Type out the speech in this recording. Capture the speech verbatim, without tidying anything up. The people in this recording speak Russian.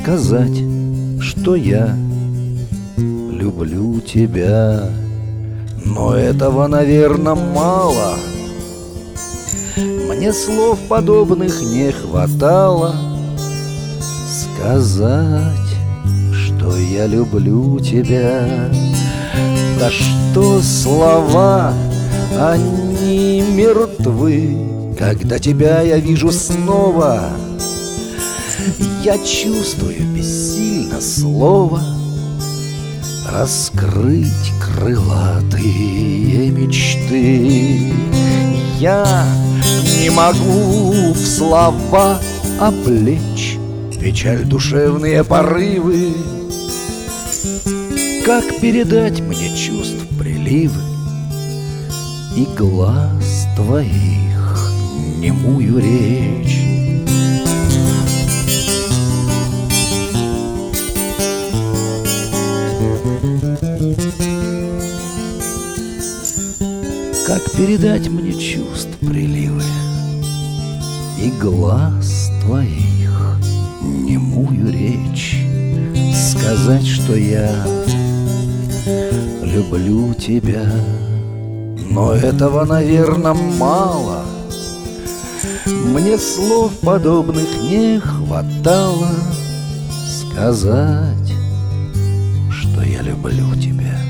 сказать, что я люблю тебя. Но этого, наверное, мало. Мне слов подобных не хватало сказать, что я люблю тебя. Да что слова, они мертвы, когда тебя я вижу снова. Я чувствую бессильно слово раскрыть крылатые мечты. Я не могу в слова облечь печаль, душевные порывы. Как передать мне чувств приливы и глаз твоих немую речь? Как передать мне чувств приливы и глаз твоих немую речь? Сказать, что я люблю тебя, но этого, наверное, мало. Мне слов подобных не хватало сказать, что я люблю тебя.